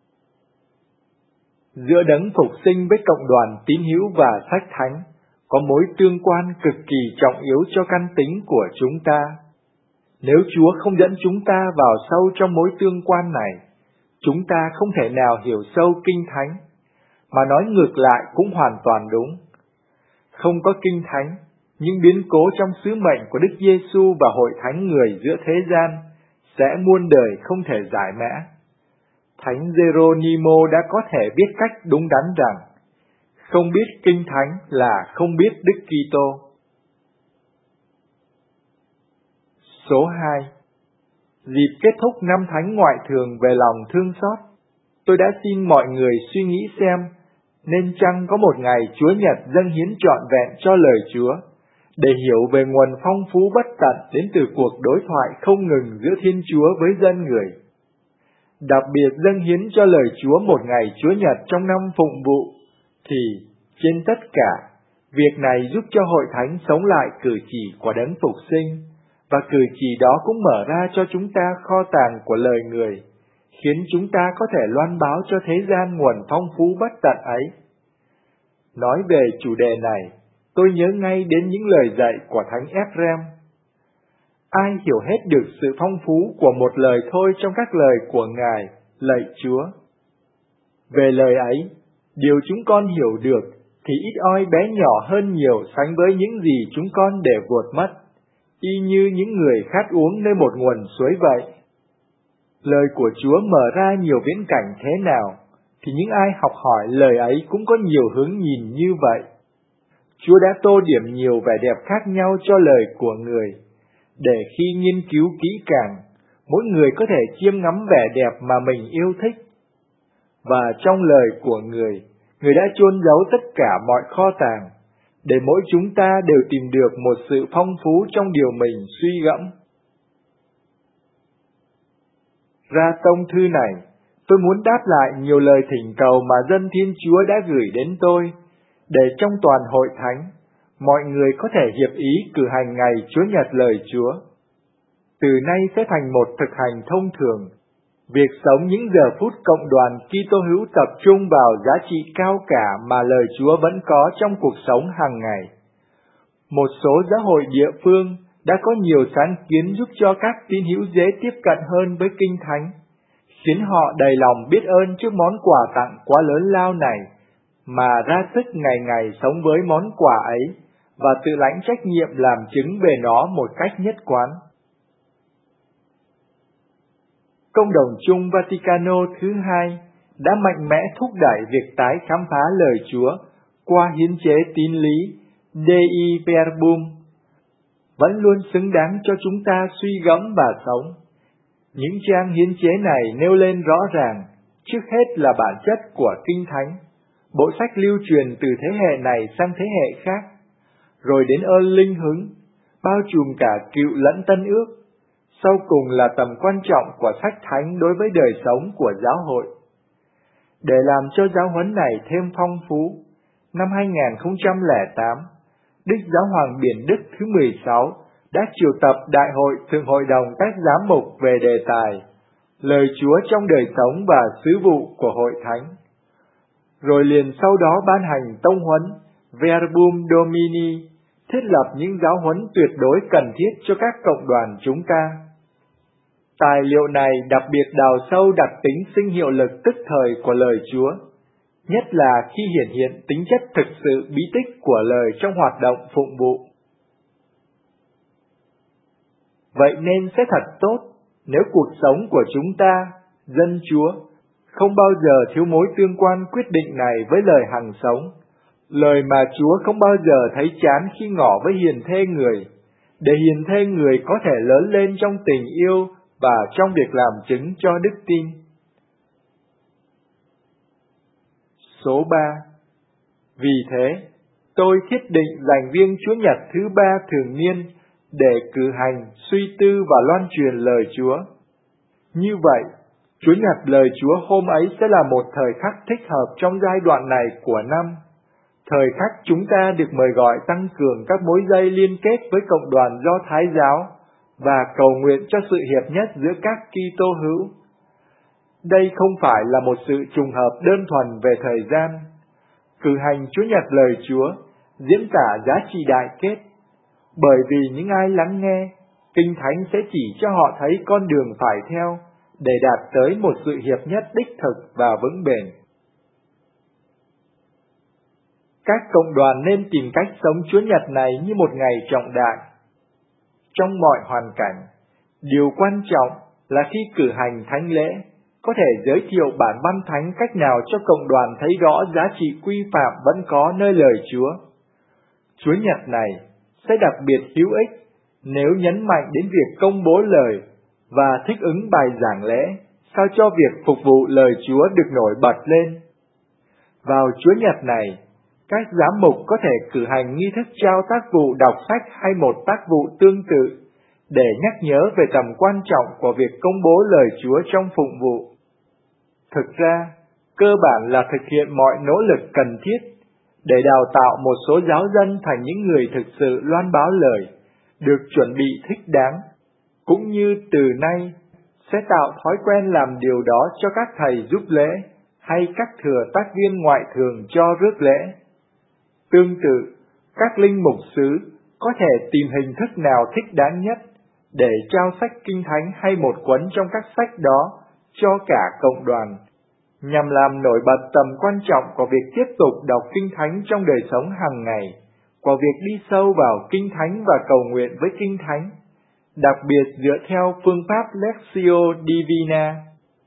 Giữa Đấng phục sinh với cộng đoàn tín hữu và sách thánh, có mối tương quan cực kỳ trọng yếu cho căn tính của chúng ta. Nếu Chúa không dẫn chúng ta vào sâu trong mối tương quan này, chúng ta không thể nào hiểu sâu kinh thánh, mà nói ngược lại cũng hoàn toàn đúng. Không có kinh thánh, những biến cố trong sứ mệnh của Đức Giêsu và hội thánh người giữa thế gian sẽ muôn đời không thể giải mã, Thánh Geronimo đã có thể biết cách đúng đắn rằng không biết Kinh Thánh là không biết Đức Kitô. Số 2. Dịp kết thúc năm Thánh Ngoại Thường về lòng thương xót, tôi đã xin mọi người suy nghĩ xem nên chăng có một ngày Chúa Nhật dâng hiến trọn vẹn cho lời Chúa, để hiểu về nguồn phong phú bất tận đến từ cuộc đối thoại không ngừng giữa Thiên Chúa với dân người. Đặc biệt dâng hiến cho lời Chúa một ngày Chúa Nhật trong năm phụng vụ, thì trên tất cả, việc này giúp cho hội thánh sống lại cử chỉ của Đấng Phục Sinh, và cử chỉ đó cũng mở ra cho chúng ta kho tàng của lời người, khiến chúng ta có thể loan báo cho thế gian nguồn phong phú bất tận ấy. Nói về chủ đề này, tôi nhớ ngay đến những lời dạy của Thánh Ephrem. Ai hiểu hết được sự phong phú của một lời thôi trong các lời của Ngài, lạy Chúa? Về lời ấy, điều chúng con hiểu được thì ít oi bé nhỏ hơn nhiều sánh với những gì chúng con để vụt mất, y như những người khát uống nơi một nguồn suối vậy. Lời của Chúa mở ra nhiều viễn cảnh thế nào, thì những ai học hỏi lời ấy cũng có nhiều hướng nhìn như vậy. Chúa đã tô điểm nhiều vẻ đẹp khác nhau cho lời của người, để khi nghiên cứu kỹ càng, mỗi người có thể chiêm ngắm vẻ đẹp mà mình yêu thích. Và trong lời của người đã chôn giấu tất cả mọi kho tàng, để mỗi chúng ta đều tìm được một sự phong phú trong điều mình suy gẫm. Ra tông thư này, tôi muốn đáp lại nhiều lời thỉnh cầu mà dân Thiên Chúa đã gửi đến tôi, để trong toàn hội thánh, mọi người có thể hiệp ý cử hành ngày Chúa Nhật lời Chúa. Từ nay sẽ thành một thực hành thông thường, việc sống những giờ phút cộng đoàn Kitô hữu tập trung vào giá trị cao cả mà lời Chúa vẫn có trong cuộc sống hàng ngày. Một số giáo hội địa phương đã có nhiều sáng kiến giúp cho các tín hữu dễ tiếp cận hơn với Kinh Thánh, khiến họ đầy lòng biết ơn trước món quà tặng quá lớn lao này, mà ra sức ngày ngày sống với món quà ấy và tự lãnh trách nhiệm làm chứng về nó một cách nhất quán. Công đồng chung Vaticano thứ hai đã mạnh mẽ thúc đẩy việc tái khám phá lời Chúa qua hiến chế tín lý Dei Verbum, vẫn luôn xứng đáng cho chúng ta suy gẫm và sống. Những trang hiến chế này nêu lên rõ ràng, trước hết là bản chất của Kinh Thánh, bộ sách lưu truyền từ thế hệ này sang thế hệ khác, rồi đến ơn linh hứng, bao trùm cả Cựu lẫn Tân Ước, sau cùng là tầm quan trọng của sách Thánh đối với đời sống của giáo hội. Để làm cho giáo huấn này thêm phong phú, năm 2008, Đức Giáo hoàng Biển Đức thứ 16 đã triệu tập Đại hội Thượng Hội đồng các giám mục về đề tài Lời Chúa trong đời sống và sứ vụ của Hội Thánh. Rồi liền sau đó ban hành tông huấn Verbum Domini, thiết lập những giáo huấn tuyệt đối cần thiết cho các cộng đoàn chúng ta. Tài liệu này đặc biệt đào sâu đặc tính sinh hiệu lực tức thời của lời Chúa, nhất là khi hiển hiện tính chất thực sự bí tích của lời trong hoạt động phụng vụ. Vậy nên sẽ thật tốt nếu cuộc sống của chúng ta, dân Chúa, không bao giờ thiếu mối tương quan quyết định này với lời hằng sống, lời mà Chúa không bao giờ thấy chán khi ngỏ với hiền thê người, để hiền thê người có thể lớn lên trong tình yêu và trong việc làm chứng cho đức tin. Số 3. Vì thế, tôi thiết định dành riêng Chúa Nhật thứ 3 thường niên để cử hành, suy tư và loan truyền lời Chúa. Như vậy, Chúa Nhật lời Chúa hôm ấy sẽ là một thời khắc thích hợp trong giai đoạn này của năm, thời khắc chúng ta được mời gọi tăng cường các mối dây liên kết với cộng đoàn Do Thái giáo và cầu nguyện cho sự hiệp nhất giữa các Kitô hữu. Đây không phải là một sự trùng hợp đơn thuần về thời gian. Cử hành Chúa Nhật lời Chúa diễn tả giá trị đại kết, bởi vì những ai lắng nghe, Kinh Thánh sẽ chỉ cho họ thấy con đường phải theo để đạt tới một sự hiệp nhất đích thực và vững bền. Các cộng đoàn nên tìm cách sống Chúa Nhật này như một ngày trọng đại. Trong mọi hoàn cảnh, điều quan trọng là khi cử hành thánh lễ, có thể giới thiệu bản văn thánh cách nào cho cộng đoàn thấy rõ giá trị quy phạm vẫn có nơi lời Chúa. Chúa Nhật này sẽ đặc biệt hữu ích nếu nhấn mạnh đến việc công bố lời và thích ứng bài giảng lễ, sao cho việc phục vụ lời Chúa được nổi bật lên. Vào Chúa Nhật này, các giám mục có thể cử hành nghi thức trao tác vụ đọc sách hay một tác vụ tương tự để nhắc nhớ về tầm quan trọng của việc công bố lời Chúa trong phụng vụ. Thực ra, cơ bản là thực hiện mọi nỗ lực cần thiết để đào tạo một số giáo dân thành những người thực sự loan báo lời, được chuẩn bị thích đáng, cũng như từ nay sẽ tạo thói quen làm điều đó cho các thầy giúp lễ hay các thừa tác viên ngoại thường cho rước lễ. Tương tự, các linh mục xứ có thể tìm hình thức nào thích đáng nhất để trao sách Kinh Thánh hay một cuốn trong các sách đó cho cả cộng đoàn, nhằm làm nổi bật tầm quan trọng của việc tiếp tục đọc Kinh Thánh trong đời sống hàng ngày, của việc đi sâu vào Kinh Thánh và cầu nguyện với Kinh Thánh, đặc biệt dựa theo phương pháp Lectio Divina.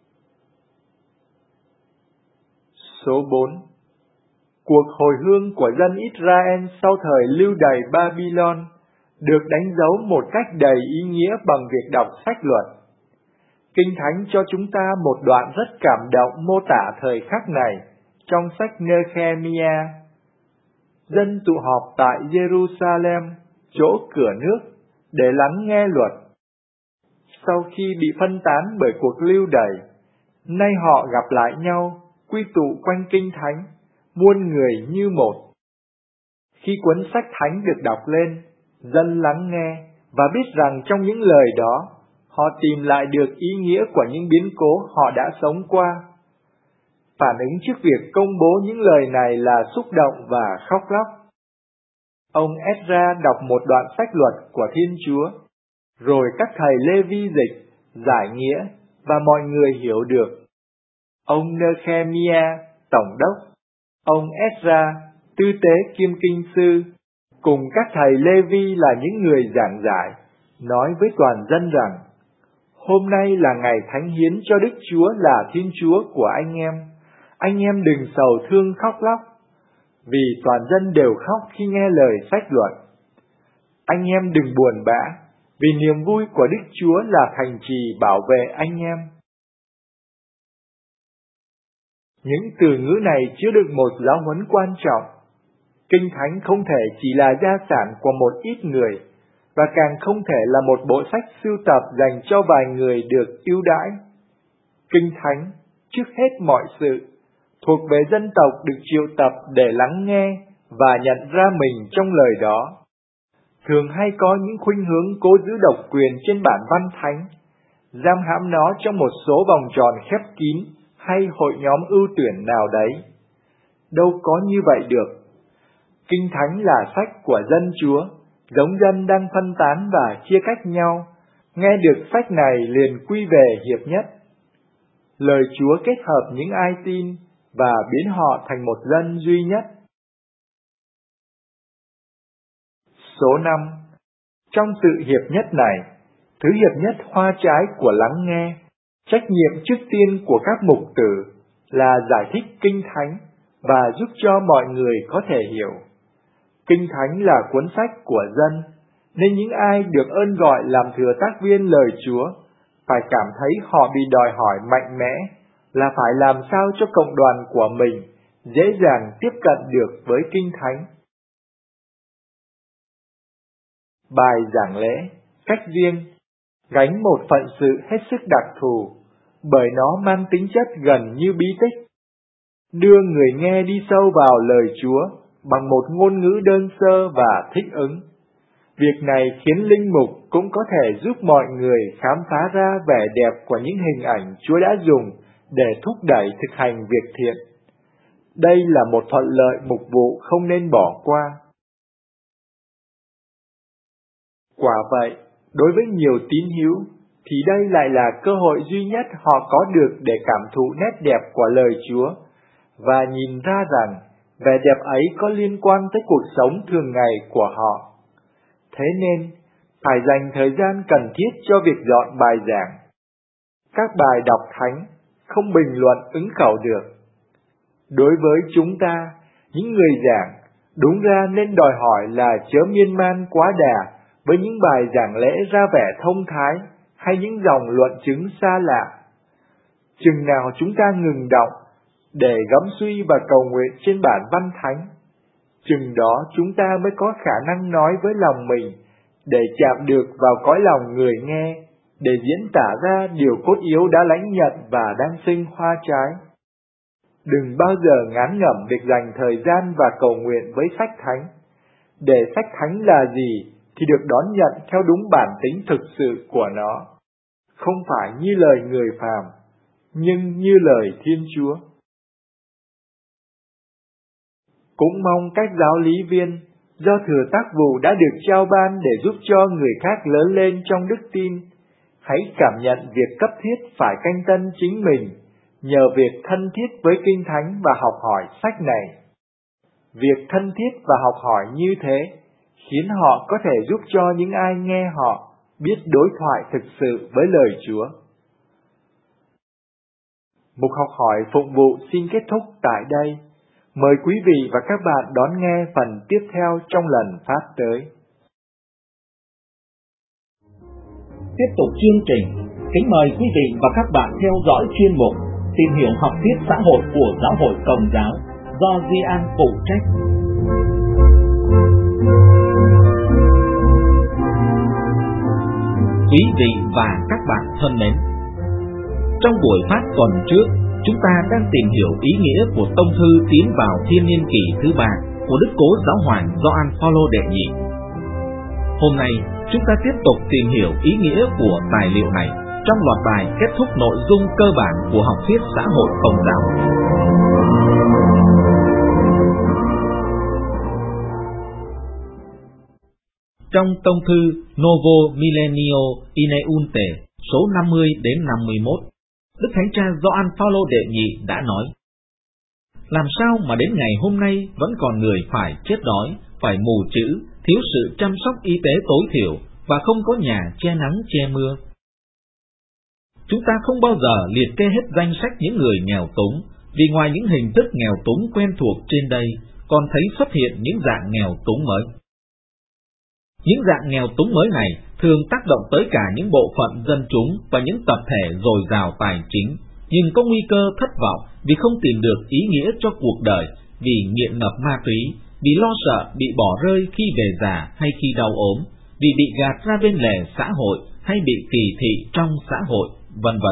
Số 4. Cuộc hồi hương của dân Israel sau thời lưu đày Babylon được đánh dấu một cách đầy ý nghĩa bằng việc đọc sách luật. Kinh Thánh cho chúng ta một đoạn rất cảm động mô tả thời khắc này trong sách Nehemiah. Dân tụ họp tại Jerusalem, chỗ cửa nước, để lắng nghe luật. Sau khi bị phân tán bởi cuộc lưu đày, nay họ gặp lại nhau, quy tụ quanh Kinh Thánh, muôn người như một. Khi cuốn sách Thánh được đọc lên, dân lắng nghe và biết rằng trong những lời đó, họ tìm lại được ý nghĩa của những biến cố họ đã sống qua. Phản ứng trước việc công bố những lời này là xúc động và khóc lóc. Ông Ezra đọc một đoạn sách luật của Thiên Chúa, rồi các thầy Lê-vi dịch, giải nghĩa và mọi người hiểu được. Ông Nehemiah, tổng đốc, ông Ezra, tư tế kiêm kinh sư, cùng các thầy Lê-vi là những người giảng giải, nói với toàn dân rằng, hôm nay là ngày thánh hiến cho Đức Chúa là Thiên Chúa của anh em đừng sầu thương khóc lóc, vì toàn dân đều khóc khi nghe lời sách luật. Anh em đừng buồn bã, vì niềm vui của Đức Chúa là thành trì bảo vệ anh em. Những từ ngữ này chứa đựng một giáo huấn quan trọng. Kinh Thánh không thể chỉ là gia sản của một ít người, và càng không thể là một bộ sách sưu tập dành cho vài người được ưu đãi. Kinh Thánh, trước hết mọi sự, thuộc về dân tộc được triệu tập để lắng nghe và nhận ra mình trong lời đó. Thường hay có những khuynh hướng cố giữ độc quyền trên bản văn thánh, giam hãm nó trong một số vòng tròn khép kín hay hội nhóm ưu tuyển nào đấy. Đâu có như vậy được. Kinh Thánh là sách của dân Chúa, giống dân đang phân tán và chia cách nhau, nghe được sách này liền quy về hiệp nhất. Lời Chúa kết hợp những ai tin và biến họ thành một dân duy nhất. Số 5. Trong sự hiệp nhất này, thứ hiệp nhất hoa trái của lắng nghe, trách nhiệm trước tiên của các mục tử là giải thích Kinh Thánh và giúp cho mọi người có thể hiểu. Kinh Thánh là cuốn sách của dân, nên những ai được ơn gọi làm thừa tác viên lời Chúa phải cảm thấy họ bị đòi hỏi mạnh mẽ là phải làm sao cho cộng đoàn của mình dễ dàng tiếp cận được với Kinh Thánh. Bài giảng lễ, cách riêng, gánh một phận sự hết sức đặc thù, bởi nó mang tính chất gần như bí tích. Đưa người nghe đi sâu vào lời Chúa bằng một ngôn ngữ đơn sơ và thích ứng. Việc này khiến linh mục cũng có thể giúp mọi người khám phá ra vẻ đẹp của những hình ảnh Chúa đã dùng để thúc đẩy thực hành việc thiện. Đây là một thuận lợi mục vụ không nên bỏ qua. Quả vậy, đối với nhiều tín hữu, thì đây lại là cơ hội duy nhất họ có được để cảm thụ nét đẹp của lời Chúa, và nhìn ra rằng vẻ đẹp ấy có liên quan tới cuộc sống thường ngày của họ. Thế nên, phải dành thời gian cần thiết cho việc dọn bài giảng. Các bài đọc thánh không bình luận ứng khẩu được. Đối với chúng ta, những người giảng, đúng ra nên đòi hỏi là chớ miên man quá đà với những bài giảng lễ ra vẻ thông thái hay những dòng luận chứng xa lạ. Chừng nào chúng ta ngừng động để gẫm suy và cầu nguyện trên bản văn thánh, chừng đó chúng ta mới có khả năng nói với lòng mình để chạm được vào cõi lòng người nghe, để diễn tả ra điều cốt yếu đã lãnh nhận và đang sinh hoa trái. Đừng bao giờ ngán ngẩm việc dành thời gian và cầu nguyện với sách thánh, để sách thánh là gì thì được đón nhận theo đúng bản tính thực sự của nó, không phải như lời người phàm, nhưng như lời Thiên Chúa. Cũng mong các giáo lý viên do thừa tác vụ đã được trao ban để giúp cho người khác lớn lên trong đức tin, hãy cảm nhận việc cấp thiết phải canh tân chính mình nhờ việc thân thiết với Kinh Thánh và học hỏi sách này. Việc thân thiết và học hỏi như thế khiến họ có thể giúp cho những ai nghe họ biết đối thoại thực sự với lời Chúa. Mục học hỏi phụng vụ xin kết thúc tại đây. Mời quý vị và các bạn đón nghe phần tiếp theo trong lần phát tới. Tiếp tục chương trình, kính mời quý vị và các bạn theo dõi chuyên mục Tìm hiểu học thuyết xã hội của Giáo hội Công giáo do Duy An phụ trách. Quý vị và các bạn thân mến, trong buổi phát tuần trước, chúng ta đang tìm hiểu ý nghĩa của tông thư tiến vào thiên niên kỷ thứ 3 của Đức Cố Giáo hoàng Gioan Phaolô đệ nhị. Hôm nay, chúng ta tiếp tục tìm hiểu ý nghĩa của tài liệu này trong loạt bài kết thúc nội dung cơ bản của học thuyết xã hội Công giáo. Trong tông thư Novo Millennio Ineunte số 50 đến 51, Đức Thánh Cha Gioan Phaolô đệ nhị đã nói: làm sao mà đến ngày hôm nay vẫn còn người phải chết đói, phải mù chữ, thiếu sự chăm sóc y tế tối thiểu và không có nhà che nắng che mưa. Chúng ta không bao giờ liệt kê hết danh sách những người nghèo túng, vì ngoài những hình thức nghèo túng quen thuộc trên đây, còn thấy xuất hiện những dạng nghèo túng mới. Những dạng nghèo túng mới này thường tác động tới cả những bộ phận dân chúng và những tập thể dồi dào tài chính, nhưng có nguy cơ thất vọng vì không tìm được ý nghĩa cho cuộc đời, vì nghiện ngập ma túy, vì lo sợ bị bỏ rơi khi về già hay khi đau ốm, vì bị gạt ra bên lề xã hội hay bị kỳ thị trong xã hội, vân vân.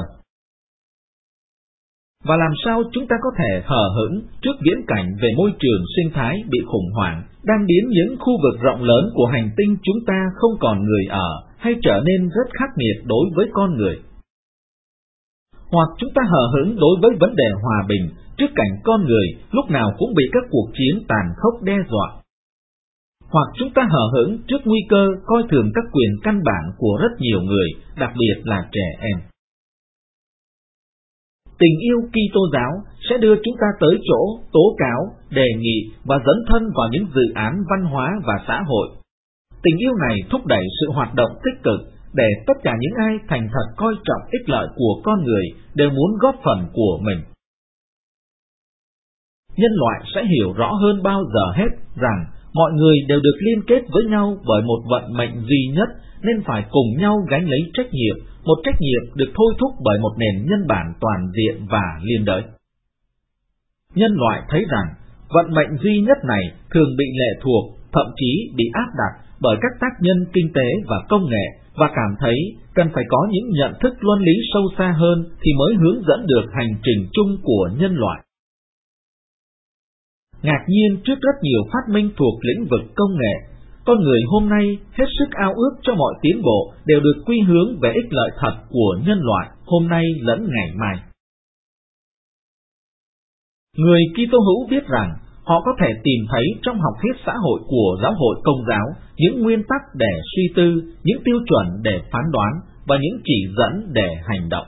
Và làm sao chúng ta có thể hờ hững trước viễn cảnh về môi trường sinh thái bị khủng hoảng, đang biến những khu vực rộng lớn của hành tinh chúng ta không còn người ở hay trở nên rất khắc nghiệt đối với con người? Hoặc chúng ta hờ hững đối với vấn đề hòa bình trước cảnh con người lúc nào cũng bị các cuộc chiến tàn khốc đe dọa? Hoặc chúng ta hờ hững trước nguy cơ coi thường các quyền căn bản của rất nhiều người, đặc biệt là trẻ em? Tình yêu Kitô giáo sẽ đưa chúng ta tới chỗ tố cáo, đề nghị và dấn thân vào những dự án văn hóa và xã hội. Tình yêu này thúc đẩy sự hoạt động tích cực để tất cả những ai thành thật coi trọng ích lợi của con người đều muốn góp phần của mình. Nhân loại sẽ hiểu rõ hơn bao giờ hết rằng mọi người đều được liên kết với nhau bởi một vận mệnh duy nhất, nên phải cùng nhau gánh lấy trách nhiệm, một trách nhiệm được thôi thúc bởi một nền nhân bản toàn diện và liên đới. Nhân loại thấy rằng vận mệnh duy nhất này thường bị lệ thuộc, thậm chí bị áp đặt bởi các tác nhân kinh tế và công nghệ, và cảm thấy cần phải có những nhận thức luân lý sâu xa hơn thì mới hướng dẫn được hành trình chung của nhân loại. Ngạc nhiên trước rất nhiều phát minh thuộc lĩnh vực công nghệ, con người hôm nay hết sức ao ước cho mọi tiến bộ đều được quy hướng về ích lợi thật của nhân loại hôm nay lẫn ngày mai. Người Kitô hữu biết rằng họ có thể tìm thấy trong học thuyết xã hội của Giáo hội Công giáo những nguyên tắc để suy tư, những tiêu chuẩn để phán đoán và những chỉ dẫn để hành động.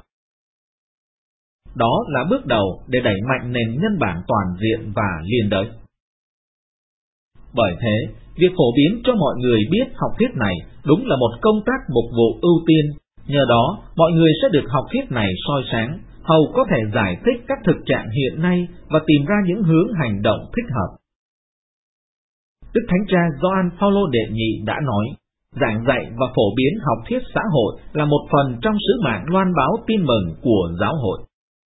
Đó là bước đầu để đẩy mạnh nền nhân bản toàn diện và liên đới. Bởi thế, việc phổ biến cho mọi người biết học thuyết này đúng là một công tác mục vụ ưu tiên. Nhờ đó, mọi người sẽ được học thuyết này soi sáng, hầu có thể giải thích các thực trạng hiện nay và tìm ra những hướng hành động thích hợp. Đức Thánh Cha Gioan Phaolô đệ nhị đã nói, giảng dạy và phổ biến học thuyết xã hội là một phần trong sứ mạng loan báo tin mừng của giáo hội.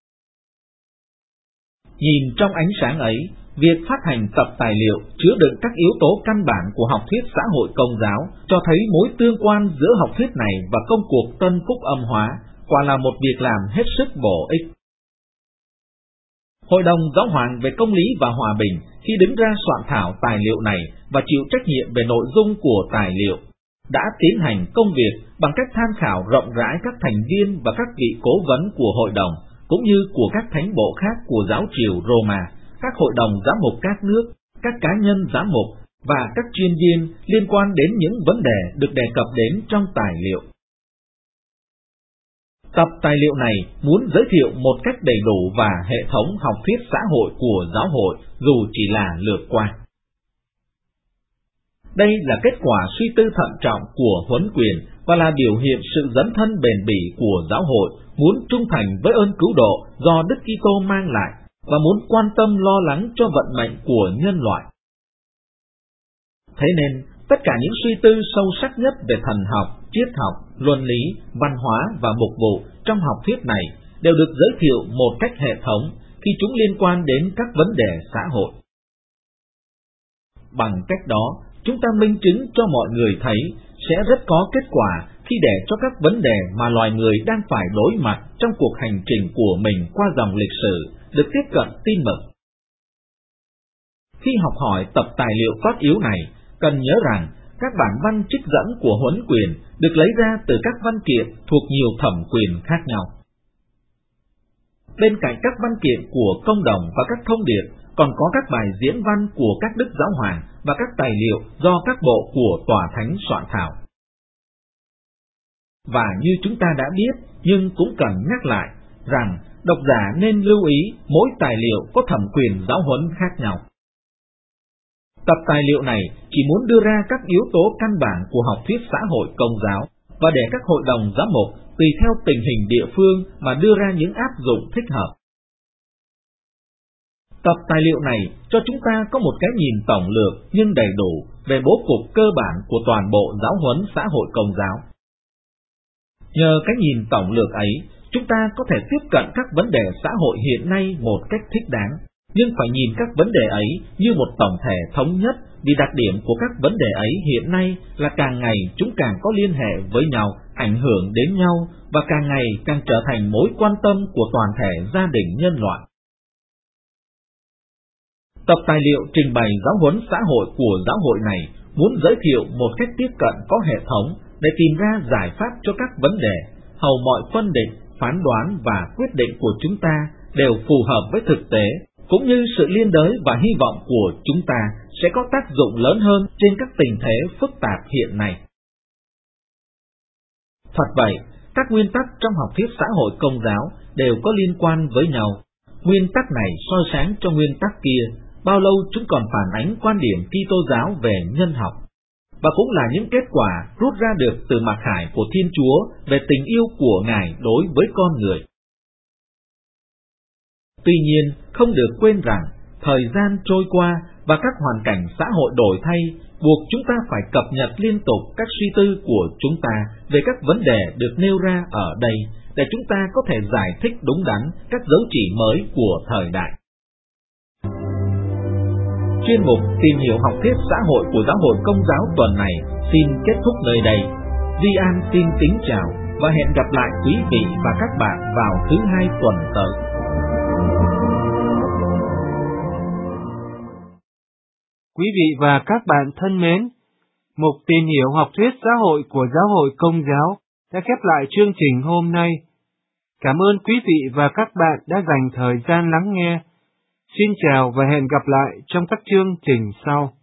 Nhìn trong ánh sáng ấy, việc phát hành tập tài liệu chứa đựng các yếu tố căn bản của học thuyết xã hội công giáo cho thấy mối tương quan giữa học thuyết này và công cuộc tân phúc âm hóa, quả là một việc làm hết sức bổ ích. Hội đồng Giáo hoàng về Công lý và Hòa bình khi đứng ra soạn thảo tài liệu này và chịu trách nhiệm về nội dung của tài liệu, đã tiến hành công việc bằng cách tham khảo rộng rãi các thành viên và các vị cố vấn của hội đồng, cũng như của các thánh bộ khác của giáo triều Roma, các hội đồng giám mục các nước, các cá nhân giám mục và các chuyên viên liên quan đến những vấn đề được đề cập đến trong tài liệu. Tập tài liệu này muốn giới thiệu một cách đầy đủ và hệ thống học thuyết xã hội của giáo hội dù chỉ là lược qua. Đây là kết quả suy tư thận trọng của huấn quyền và là biểu hiện sự dấn thân bền bỉ của giáo hội muốn trung thành với ơn cứu độ do Đức Kitô mang lại và muốn quan tâm lo lắng cho vận mệnh của nhân loại. Thế nên, tất cả những suy tư sâu sắc nhất về thần học, triết học, luân lý, văn hóa và mục vụ trong học thuyết này đều được giới thiệu một cách hệ thống khi chúng liên quan đến các vấn đề xã hội. Bằng cách đó, chúng ta minh chứng cho mọi người thấy sẽ rất có kết quả khi để cho các vấn đề mà loài người đang phải đối mặt trong cuộc hành trình của mình qua dòng lịch sử được tiếp cận tin mừng. Khi học hỏi tập tài liệu cốt yếu này, cần nhớ rằng các bản văn trích dẫn của huấn quyền được lấy ra từ các văn kiện thuộc nhiều thẩm quyền khác nhau. Bên cạnh các văn kiện của công đồng và các thông điệp, còn có các bài diễn văn của các đức giáo hoàng và các tài liệu do các bộ của tòa thánh soạn thảo. Và như chúng ta đã biết, nhưng cũng cần nhắc lại rằng độc giả nên lưu ý mỗi tài liệu có thẩm quyền giáo huấn khác nhau. Tập tài liệu này chỉ muốn đưa ra các yếu tố căn bản của học thuyết xã hội công giáo và để các hội đồng giám mục tùy theo tình hình địa phương mà đưa ra những áp dụng thích hợp. Tập tài liệu này cho chúng ta có một cái nhìn tổng lược nhưng đầy đủ về bố cục cơ bản của toàn bộ giáo huấn xã hội công giáo. Nhờ cái nhìn tổng lược ấy, chúng ta có thể tiếp cận các vấn đề xã hội hiện nay một cách thích đáng, nhưng phải nhìn các vấn đề ấy như một tổng thể thống nhất, vì đặc điểm của các vấn đề ấy hiện nay là càng ngày chúng càng có liên hệ với nhau, ảnh hưởng đến nhau và càng ngày càng trở thành mối quan tâm của toàn thể gia đình nhân loại. Tập tài liệu trình bày giáo huấn xã hội của giáo hội này muốn giới thiệu một cách tiếp cận có hệ thống để tìm ra giải pháp cho các vấn đề, hầu mọi phân định, phán đoán và quyết định của chúng ta đều phù hợp với thực tế, cũng như sự liên đới và hy vọng của chúng ta sẽ có tác dụng lớn hơn trên các tình thế phức tạp hiện nay. Thật vậy, các nguyên tắc trong học thuyết xã hội công giáo đều có liên quan với nhau. Nguyên tắc này soi sáng cho nguyên tắc kia, bao lâu chúng còn phản ánh quan điểm Kitô giáo về nhân học, và cũng là những kết quả rút ra được từ mặc khải của Thiên Chúa về tình yêu của Ngài đối với con người. Tuy nhiên, không được quên rằng, thời gian trôi qua và các hoàn cảnh xã hội đổi thay buộc chúng ta phải cập nhật liên tục các suy tư của chúng ta về các vấn đề được nêu ra ở đây để chúng ta có thể giải thích đúng đắn các dấu chỉ mới của thời đại. Chuyên mục Tìm hiểu học thuyết xã hội của Giáo hội Công giáo tuần này xin kết thúc nơi đây. Di An xin kính chào và hẹn gặp lại quý vị và các bạn vào thứ Hai tuần tới. Quý vị và các bạn thân mến, mục Tìm hiểu học thuyết xã hội của Giáo hội Công giáo đã khép lại chương trình hôm nay. Cảm ơn quý vị và các bạn đã dành thời gian lắng nghe. Xin chào và hẹn gặp lại trong các chương trình sau.